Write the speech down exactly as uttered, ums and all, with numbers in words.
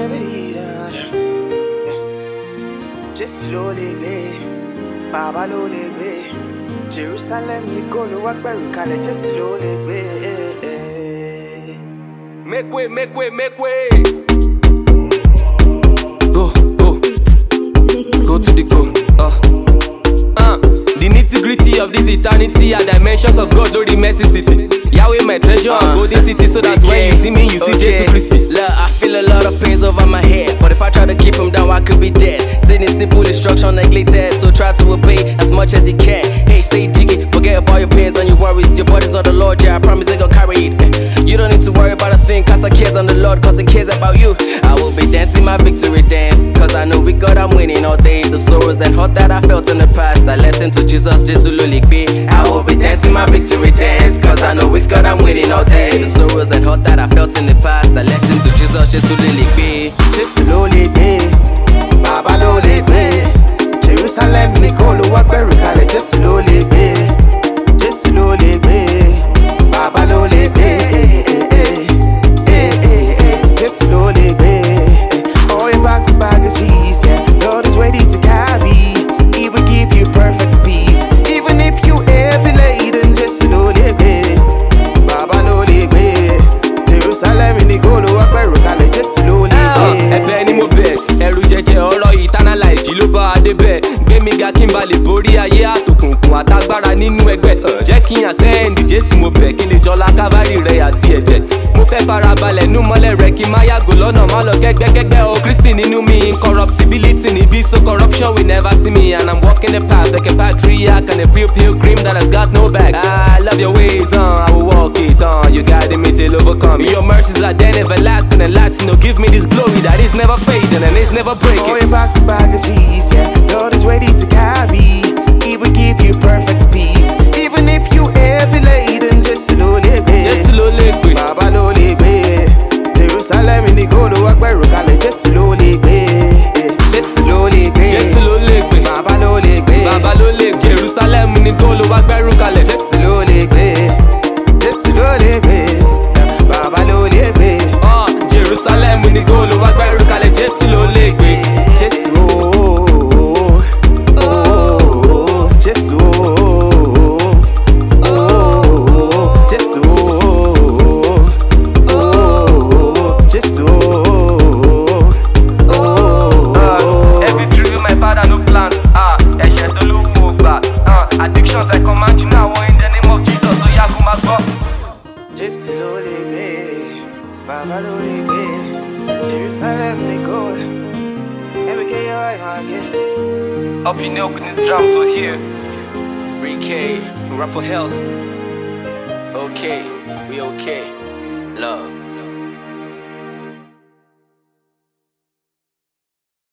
Just slowly be, Baba lole be. Jerusalem ni kolo wakberu kale. Just slowly be. Make way, make way, make way. Go, go, go to the go. Uh. Uh, the nitty gritty of this eternity are dimensions of God, Lord, the mercy city. Yahweh, my treasure, uh, and golden city, so that when you see me, you see okay. Jesus Christ. Look, I feel a lot of pains over my head, but if I try to keep him down, I could be dead. Sending simple instruction neglected, so try to obey as much as you can. Hey, say jiggy, forget about your pains and your worries. Your body's on the Lord, yeah, I promise they gon' carry it. You don't need to worry about a thing, cause I cares on the Lord, cause he cares about you. I will be dancing my victory dance, cause I know with God I'm winning all day. The sorrows and hurt that I felt in the past, I left him to Jesus, just to be. I will be dancing my victory dance, cause I know with God I'm winning all day. The sorrows and hurt that I felt in the past, I left him to Jesus, just to be. Just slowly be, Baba lole be. Jerusalem ni kolo wakberu kale. Just slowly be, just slowly be, Baba lole be. Just slowly be. All your bags and baggages, yeah. Lord is ready to carry. He will give you perfect peace, even if you heavy laden. Just slowly be, Baba lole be. Jerusalem ni kolo wakberu kale. Just slowly be. Ẹ̀bẹ̀ ni mo bẹ̀, ẹ̀rù jẹjẹ ọ̀rọ̀ eternal life yìí ló bá a débẹ̀. Gbé mi ga kí n ba lè borí ayé àtòkùnkùn àtagbára nínú ẹgbẹ́. Jẹ́ kí n àsẹ́ǹdì Jésù mo bẹ̀, kí n lè jọlá kábàárì rẹ̀ àti ẹ̀jẹ̀. Mo fẹ́ farabalẹ̀ nú mọ́lẹ̀ rẹ̀ kí n má yàgò lọ́nà má lọ kẹ́gbẹ́kẹ́gbẹ́. O Kristi nínú mi, incorruptibility níbí, so corruption will never see me. And I'm walking the path like a patriarch and a free pilgrim that has got no bags. I love your ways, uh, I will walk it on. Uh. You guided me till overcome. Your mercies are then everlasting and lasting. Oh, give me this glory that is never fading and it's never breaking. All your bags and baggages, yeah. Lord is ready to carry. He will give you perfect peace, even if you heavy laden. Just slowly be, just slowly be, Baba lole be. Jerusalem ni kolo wakberu kale. Just slowly be, just slowly be, just slowly be, Baba lole be. Baba lole be. Jerusalem ni kolo wakberu kale. Just slowly be, just slowly be, Baba lole be. Ah, Jerusalem ni kolo wakberu kale. Just slowly be, just oh, oh, oh, just oh, oh, just oh, oh, just oh, oh. Every tree my father no plan. Ah, ẹ̀ṣẹ̀ tó ló wù ó gbà. Ah, addictions I command you now in the name of Jesus. So yá kó máa gbọ́. Just slowly be, Baba lole be. Jerusalem ni kolo. M K O again. Up in the opening drums so here. three K, Rap for hell. okay, we okay. Love.